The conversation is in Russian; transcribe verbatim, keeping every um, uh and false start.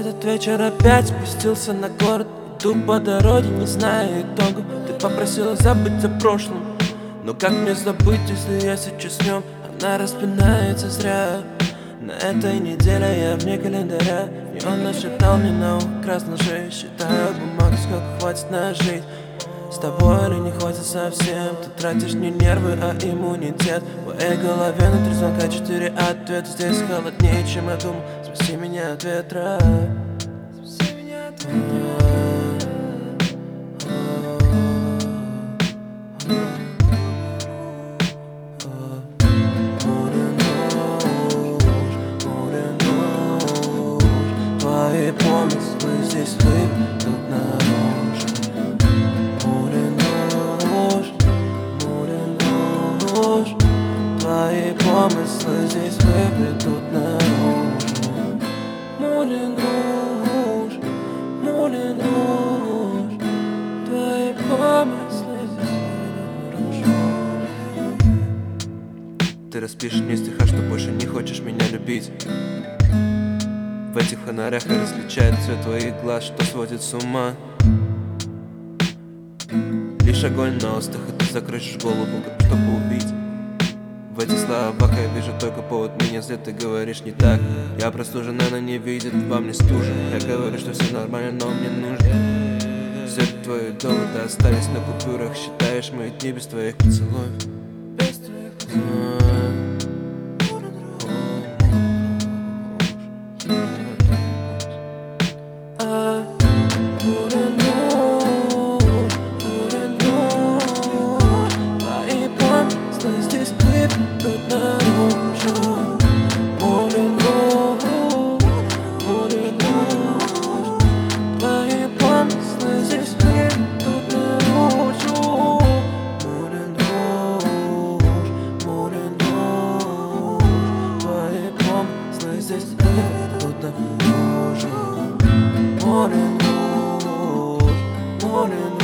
Этот вечер опять спустился на город. Иду по дороге, не зная итога. Ты попросила забыть о прошлом, но как мне забыть, если я сейчас с ним? Она распинается зря. На этой неделе я вне календаря, и он нашептал мне на ухо красной шеи. Считаю бумагу, сколько хватит на жизнь. С тобой или не хватит совсем. Ты тратишь не нервы, а иммунитет. В моей голове на три звонка четыре ответа. Здесь холоднее, чем я думал. Спаси меня от ветра. Спаси меня от ветра. Твои помыслы здесь выпадут наружу. Море нож, море нож. Твои помыслы здесь выпадут наружу. Море нож, море нож. Твои помыслы здесь выпадут наружу. Ты распишешь мне стиха, что больше не хочешь меня любить. В этих фонарях я различаю цвет твоих глаз, что сводит с ума. Лишь огонь на устах, и ты закрышишь голову, чтобы убить. В этих словах я вижу только повод меня злит. Ты говоришь не так. Я простужена, она не видит во мне стужи. Я говорю, что все нормально, но мне нужно. Все твои доводы остались на купюрах. Считаешь мои дни без твоих поцелуев. Без твоих поцелуев. Morning, morning, morning.